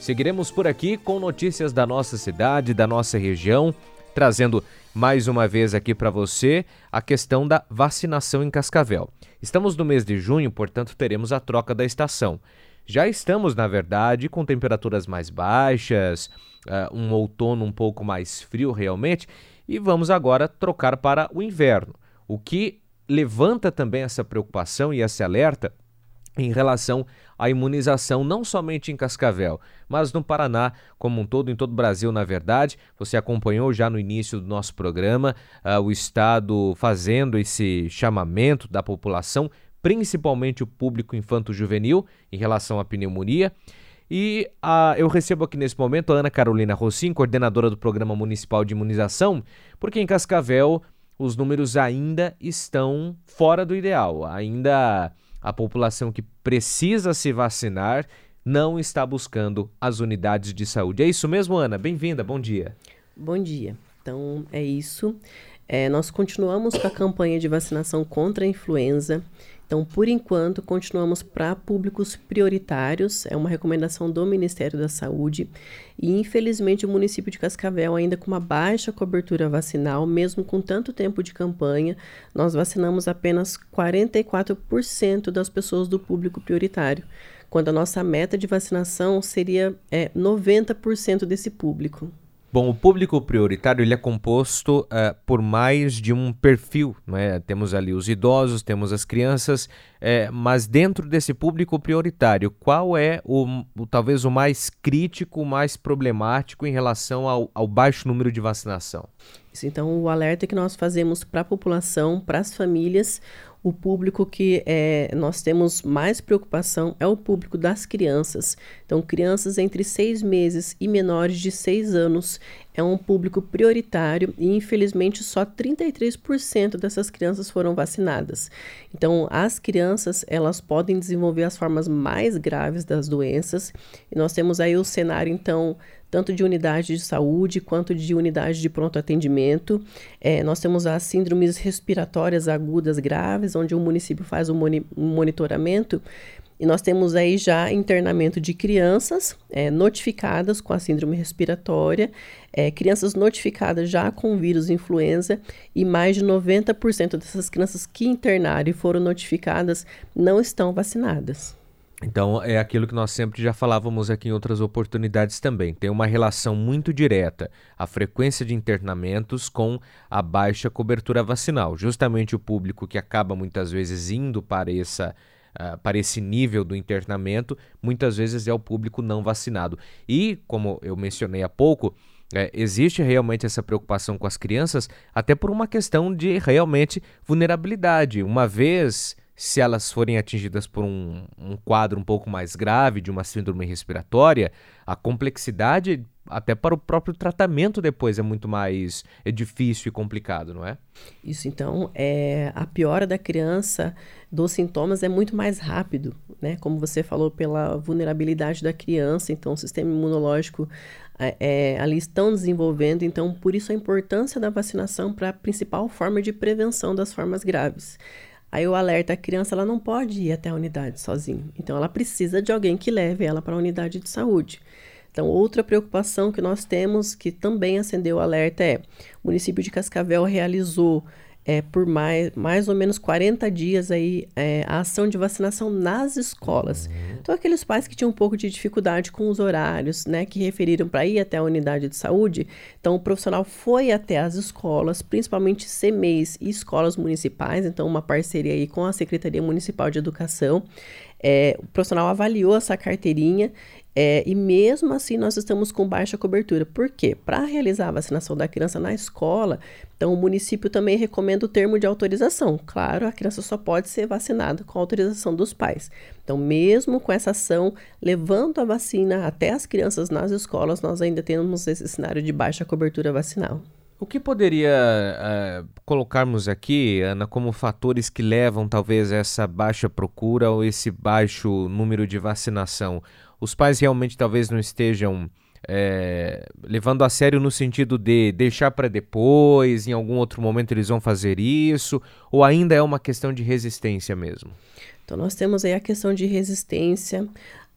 Seguiremos por aqui com notícias da nossa cidade, da nossa região, trazendo mais uma vez aqui para você a questão da vacinação em Cascavel. Estamos no mês de junho, portanto teremos a troca da estação. Já estamos, na verdade, com temperaturas mais baixas, um outono um pouco mais frio realmente, e vamos agora trocar para o inverno, o que levanta também essa preocupação e esse alerta em relação à imunização, não somente em Cascavel, mas no Paraná como um todo, em todo o Brasil, na verdade. Você acompanhou já no início do nosso programa o Estado fazendo esse chamamento da população, principalmente o público infanto-juvenil, em relação à pneumonia. E eu recebo aqui nesse momento a Ana Carolina Rossim, coordenadora do Programa Municipal de Imunização, porque em Cascavel os números ainda estão fora do ideal. Ainda a população que precisa se vacinar não está buscando as unidades de saúde. É isso mesmo, Ana? Bem-vinda, bom dia. Bom dia. Então, é isso. Nós continuamos com a campanha de vacinação contra a influenza. Então, por enquanto, continuamos para públicos prioritários, é uma recomendação do Ministério da Saúde, e infelizmente o município de Cascavel, ainda com uma baixa cobertura vacinal, mesmo com tanto tempo de campanha, nós vacinamos apenas 44% das pessoas do público prioritário, quando a nossa meta de vacinação seria 90% desse público. Bom, o público prioritário ele é composto por mais de um perfil, não é? Temos ali os idosos, temos as crianças, mas dentro desse público prioritário, qual é talvez o mais crítico, o mais problemático em relação ao baixo número de vacinação? Então, o alerta que nós fazemos para a população, para as famílias, o público que nós temos mais preocupação é o público das crianças. Então, crianças entre 6 meses e menores de 6 anos é um público prioritário e, infelizmente, só 33% dessas crianças foram vacinadas. Então, as crianças, elas podem desenvolver as formas mais graves das doenças e nós temos aí o cenário, então, tanto de unidade de saúde quanto de unidade de pronto atendimento. Nós temos as síndromes respiratórias agudas graves, onde o município faz um monitoramento, e nós temos aí já internamento de crianças notificadas com a síndrome respiratória, crianças notificadas já com o vírus influenza, e mais de 90% dessas crianças que internaram e foram notificadas não estão vacinadas. Então, é aquilo que nós sempre já falávamos aqui em outras oportunidades também. Tem uma relação muito direta a frequência de internamentos com a baixa cobertura vacinal. Justamente o público que acaba muitas vezes indo para esse nível do internamento, muitas vezes é o público não vacinado. E, como eu mencionei há pouco, existe realmente essa preocupação com as crianças, até por uma questão de realmente vulnerabilidade. Uma vez, se elas forem atingidas por um quadro um pouco mais grave de uma síndrome respiratória, a complexidade até para o próprio tratamento depois é muito mais difícil e complicado, não é? Isso, então, a piora da criança dos sintomas é muito mais rápido, né? Como você falou, pela vulnerabilidade da criança, então o sistema imunológico ali estão desenvolvendo, então por isso a importância da vacinação para a principal forma de prevenção das formas graves. Aí o alerta, a criança ela não pode ir até a unidade sozinha, então ela precisa de alguém que leve ela para a unidade de saúde. Então, outra preocupação que nós temos, que também acendeu o alerta, o município de Cascavel realizou por mais ou menos 40 dias aí, a ação de vacinação nas escolas. Então, aqueles pais que tinham um pouco de dificuldade com os horários, né, que referiram para ir até a unidade de saúde, então o profissional foi até as escolas, principalmente CMEIs e escolas municipais, então uma parceria aí com a Secretaria Municipal de Educação. O profissional avaliou essa carteirinha e mesmo assim nós estamos com baixa cobertura. Por quê? Para realizar a vacinação da criança na escola, então o município também recomenda o termo de autorização. Claro, a criança só pode ser vacinada com a autorização dos pais. Então, mesmo com essa ação, levando a vacina até as crianças nas escolas, nós ainda temos esse cenário de baixa cobertura vacinal. O que poderia colocarmos aqui, Ana, como fatores que levam talvez a essa baixa procura ou esse baixo número de vacinação? Os pais realmente talvez não estejam levando a sério no sentido de deixar para depois, em algum outro momento eles vão fazer isso, ou ainda é uma questão de resistência mesmo? Então, nós temos aí a questão de resistência.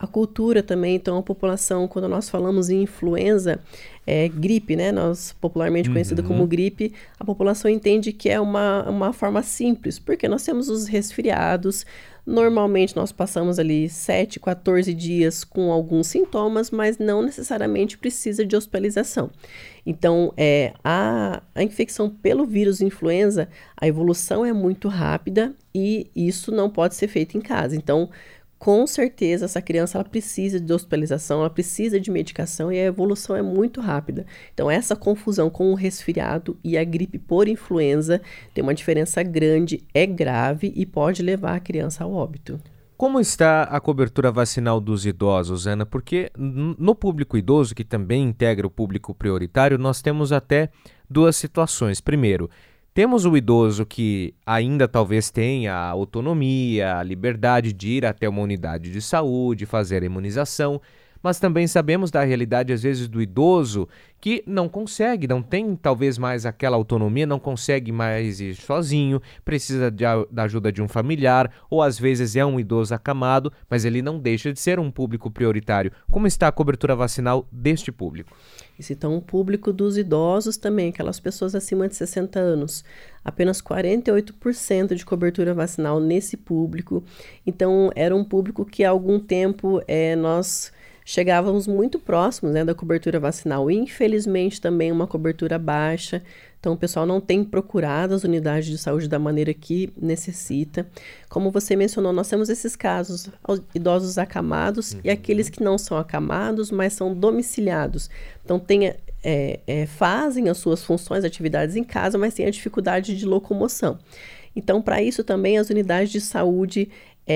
A cultura também, então a população, quando nós falamos em influenza, gripe, né? Nós popularmente conhecida como gripe, a população entende que é uma forma simples, porque nós temos os resfriados. Normalmente nós passamos ali 7, 14 dias com alguns sintomas, mas não necessariamente precisa de hospitalização. Então, a infecção pelo vírus influenza, a evolução é muito rápida e isso não pode ser feito em casa. Então, com certeza, essa criança ela precisa de hospitalização, ela precisa de medicação e a evolução é muito rápida. Então, essa confusão com o resfriado e a gripe por influenza tem uma diferença grande, é grave e pode levar a criança ao óbito. Como está a cobertura vacinal dos idosos, Ana? Porque no público idoso, que também integra o público prioritário, nós temos até duas situações. Primeiro, temos o idoso que ainda talvez tenha a autonomia, a liberdade de ir até uma unidade de saúde, fazer a imunização, mas também sabemos da realidade, às vezes, do idoso que não consegue, não tem talvez mais aquela autonomia, não consegue mais ir sozinho, precisa da ajuda de um familiar, ou às vezes é um idoso acamado, mas ele não deixa de ser um público prioritário. Como está a cobertura vacinal deste público? Então, o público dos idosos também, aquelas pessoas acima de 60 anos, apenas 48% de cobertura vacinal nesse público. Então, era um público que há algum tempo nós chegávamos muito próximos, né, da cobertura vacinal. Infelizmente, também uma cobertura baixa. Então, o pessoal não tem procurado as unidades de saúde da maneira que necessita. Como você mencionou, nós temos esses casos, idosos acamados e aqueles que não são acamados, mas são domiciliados. Então, fazem as suas funções, atividades em casa, mas têm a dificuldade de locomoção. Então, para isso também as unidades de saúde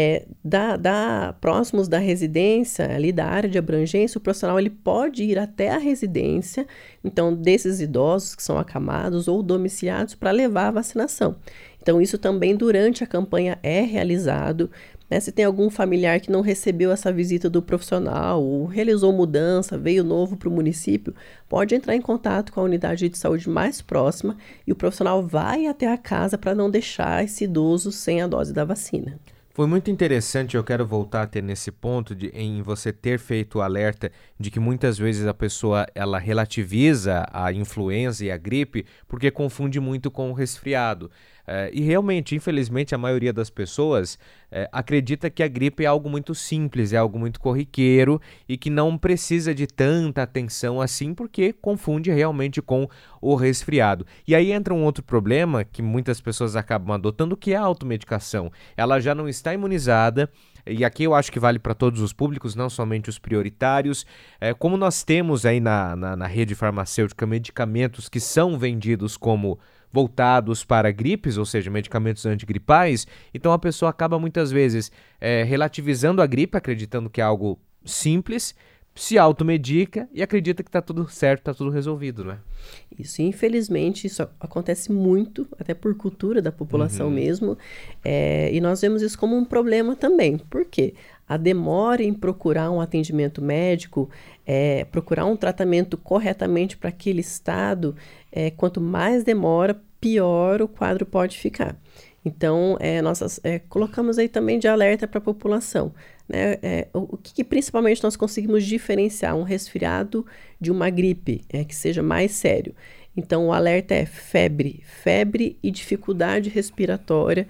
próximos da residência, ali da área de abrangência, o profissional ele pode ir até a residência, então, desses idosos que são acamados ou domiciliados para levar a vacinação. Então, isso também durante a campanha é realizado, né? Se tem algum familiar que não recebeu essa visita do profissional ou realizou mudança, veio novo para o município, pode entrar em contato com a unidade de saúde mais próxima e o profissional vai até a casa para não deixar esse idoso sem a dose da vacina. Foi muito interessante, eu quero voltar a ter nesse ponto em você ter feito o alerta de que muitas vezes a pessoa ela relativiza a influenza e a gripe porque confunde muito com o resfriado. E realmente, infelizmente, a maioria das pessoas acredita que a gripe é algo muito simples, é algo muito corriqueiro e que não precisa de tanta atenção assim porque confunde realmente com o resfriado. E aí entra um outro problema que muitas pessoas acabam adotando, que é a automedicação. Ela já não está imunizada. E aqui eu acho que vale para todos os públicos, não somente os prioritários. Como nós temos aí na rede farmacêutica medicamentos que são vendidos como voltados para gripes, ou seja, medicamentos antigripais, então a pessoa acaba muitas vezes relativizando a gripe, acreditando que é algo simples, se automedica e acredita que está tudo certo, está tudo resolvido, né? Isso, infelizmente, isso acontece muito, até por cultura da população mesmo, e nós vemos isso como um problema também. Por quê? A demora em procurar um atendimento médico, procurar um tratamento corretamente para aquele estado, quanto mais demora, pior o quadro pode ficar. Então, nós colocamos aí também de alerta para a população, né? O que principalmente nós conseguimos diferenciar um resfriado de uma gripe, que seja mais sério. Então, o alerta é febre e dificuldade respiratória,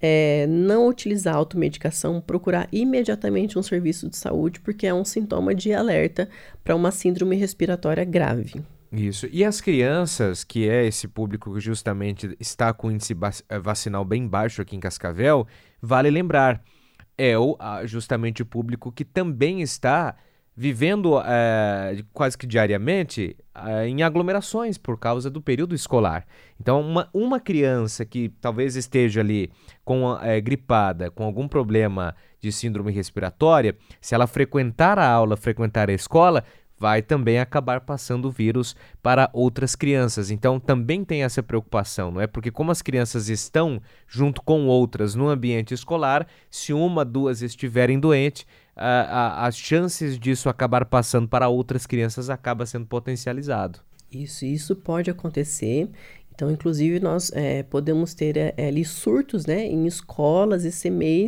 não utilizar automedicação, procurar imediatamente um serviço de saúde, porque é um sintoma de alerta para uma síndrome respiratória grave. Isso. E as crianças, que é esse público que justamente está com índice vacinal bem baixo aqui em Cascavel, vale lembrar, justamente o público que também está vivendo quase que diariamente em aglomerações por causa do período escolar. Então, uma criança que talvez esteja ali gripada, com algum problema de síndrome respiratória, se ela frequentar a aula, frequentar a escola, vai também acabar passando o vírus para outras crianças. Então, também tem essa preocupação, não é? Porque como as crianças estão junto com outras no ambiente escolar, se uma, duas estiverem doentes, as chances disso acabar passando para outras crianças acaba sendo potencializado. Isso pode acontecer. Então, inclusive, nós podemos ter ali surtos, né, em escolas e CMEs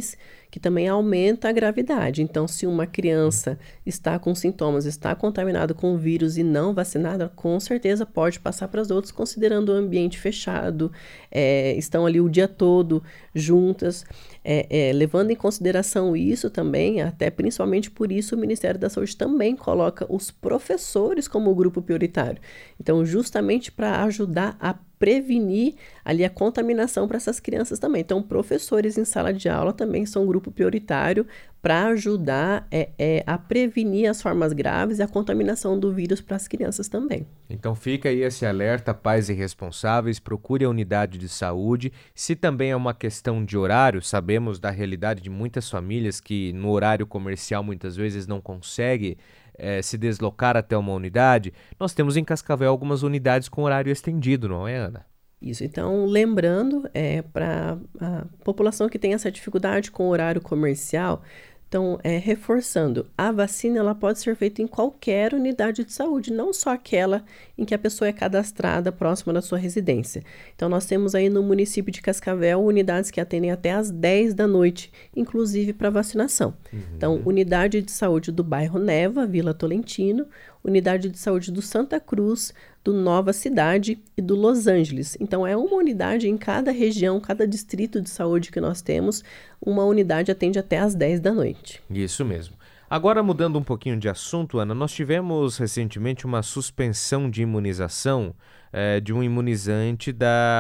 que também aumenta a gravidade. Então, se uma criança está com sintomas, está contaminada com o vírus e não vacinada, com certeza pode passar para os outros, considerando o ambiente fechado, estão ali o dia todo juntas, levando em consideração isso também, até principalmente por isso o Ministério da Saúde também coloca os professores como grupo prioritário. Então, justamente para ajudar a prevenir ali a contaminação para essas crianças também. Então, professores em sala de aula também são um grupo prioritário para ajudar a prevenir as formas graves e a contaminação do vírus para as crianças também. Então fica aí esse alerta, pais e responsáveis, procure a unidade de saúde. Se também é uma questão de horário, sabemos da realidade de muitas famílias que no horário comercial muitas vezes não consegue se deslocar até uma unidade. Nós temos em Cascavel algumas unidades com horário estendido, não é, Ana? Isso, então lembrando, para a população que tem essa dificuldade com o horário comercial, então, reforçando, a vacina ela pode ser feita em qualquer unidade de saúde, não só aquela em que a pessoa é cadastrada próxima da sua residência. Então, nós temos aí no município de Cascavel unidades que atendem até às 10 da noite, inclusive para vacinação. Então, unidade de saúde do bairro Neva, Vila Tolentino, unidade de saúde do Santa Cruz, do Nova Cidade e do Los Angeles. Então, é uma unidade em cada região, cada distrito de saúde que nós temos, uma unidade atende até às 10 da noite. Isso mesmo. Agora, mudando um pouquinho de assunto, Ana, nós tivemos recentemente uma suspensão de imunização de um imunizante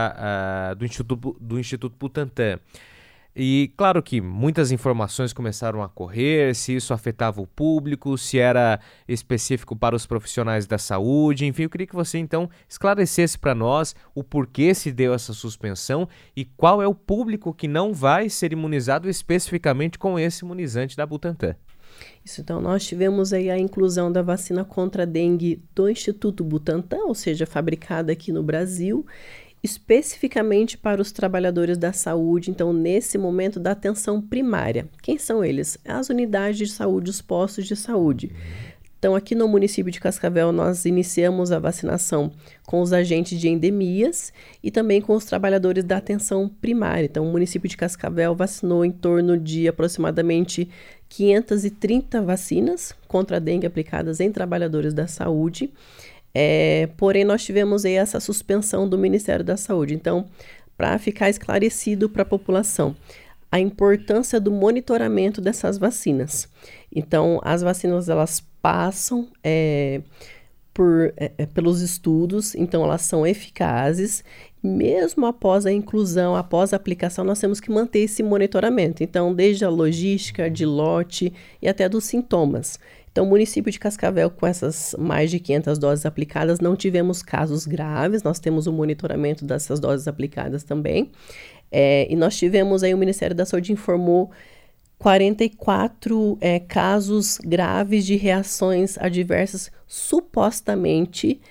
do Instituto Butantan. E claro que muitas informações começaram a correr, se isso afetava o público, se era específico para os profissionais da saúde, enfim, eu queria que você então esclarecesse para nós o porquê se deu essa suspensão e qual é o público que não vai ser imunizado especificamente com esse imunizante da Butantan. Isso, então nós tivemos aí a inclusão da vacina contra a dengue do Instituto Butantan, ou seja, fabricada aqui no Brasil, especificamente para os trabalhadores da saúde, então nesse momento da atenção primária. Quem são eles? As unidades de saúde, os postos de saúde. Então aqui no município de Cascavel nós iniciamos a vacinação com os agentes de endemias e também com os trabalhadores da atenção primária. Então o município de Cascavel vacinou em torno de aproximadamente 530 vacinas contra a dengue aplicadas em trabalhadores da saúde. Porém, nós tivemos aí essa suspensão do Ministério da Saúde. Então, para ficar esclarecido para a população, a importância do monitoramento dessas vacinas. Então, as vacinas, elas passam pelos estudos, então elas são eficazes. Mesmo após a inclusão, após a aplicação, nós temos que manter esse monitoramento. Então, desde a logística, de lote e até dos sintomas. Então, o município de Cascavel, com essas mais de 500 doses aplicadas, não tivemos casos graves, nós temos o monitoramento dessas doses aplicadas também. E nós tivemos aí, o Ministério da Saúde informou 44 casos graves de reações adversas, supostamente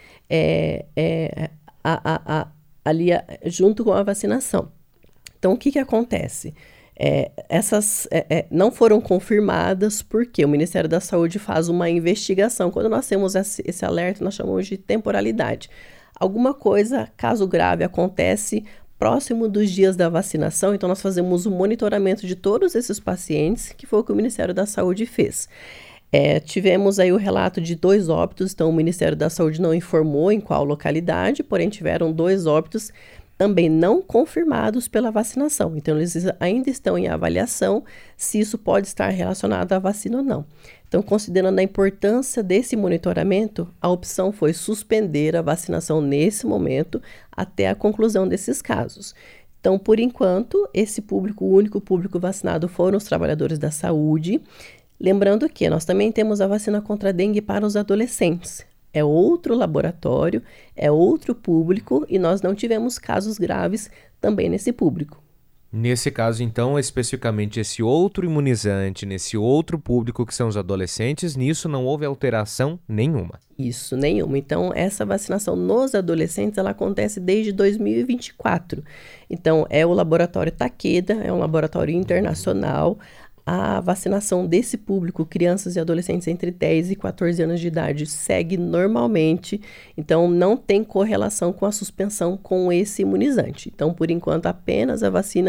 ali junto com a vacinação. Então, o que acontece? Essas não foram confirmadas porque o Ministério da Saúde faz uma investigação. Quando nós temos esse alerta, nós chamamos de temporalidade. Alguma coisa, caso grave, acontece próximo dos dias da vacinação, então nós fazemos o monitoramento de todos esses pacientes, que foi o que o Ministério da Saúde fez. Tivemos aí o relato de 2 óbitos, então o Ministério da Saúde não informou em qual localidade, porém tiveram 2 óbitos também não confirmados pela vacinação. Então, eles ainda estão em avaliação se isso pode estar relacionado à vacina ou não. Então, considerando a importância desse monitoramento, a opção foi suspender a vacinação nesse momento até a conclusão desses casos. Então, por enquanto, esse público, o único público vacinado foram os trabalhadores da saúde. Lembrando que nós também temos a vacina contra a dengue para os adolescentes. É outro laboratório, é outro público e nós não tivemos casos graves também nesse público. Nesse caso, então, especificamente esse outro imunizante, nesse outro público que são os adolescentes, nisso não houve alteração nenhuma. Isso, nenhuma. Então, essa vacinação nos adolescentes, ela acontece desde 2024. Então, é o laboratório Takeda, é um laboratório internacional. A vacinação desse público, crianças e adolescentes entre 10 e 14 anos de idade, segue normalmente, então não tem correlação com a suspensão com esse imunizante. Então, por enquanto, apenas a vacina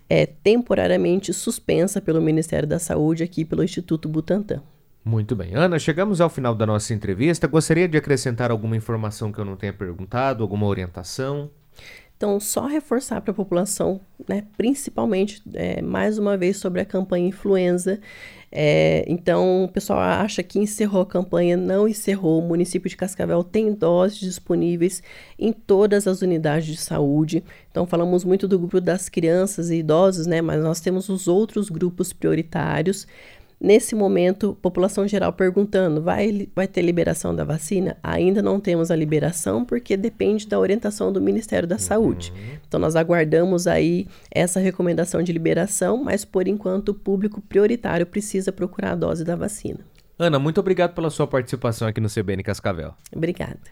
temporariamente suspensa pelo Ministério da Saúde aqui pelo Instituto Butantan. Muito bem. Ana, chegamos ao final da nossa entrevista. Gostaria de acrescentar alguma informação que eu não tenha perguntado, alguma orientação? Então, só reforçar para a população, né, principalmente, mais uma vez, sobre a campanha influenza. Então, o pessoal acha que encerrou a campanha, não encerrou. O município de Cascavel tem doses disponíveis em todas as unidades de saúde. Então, falamos muito do grupo das crianças e idosos, né, mas nós temos os outros grupos prioritários. Nesse momento, população geral perguntando, vai ter liberação da vacina? Ainda não temos a liberação, porque depende da orientação do Ministério da Saúde. Então, nós aguardamos aí essa recomendação de liberação, mas, por enquanto, o público prioritário precisa procurar a dose da vacina. Ana, muito obrigado pela sua participação aqui no CBN Cascavel. Obrigada.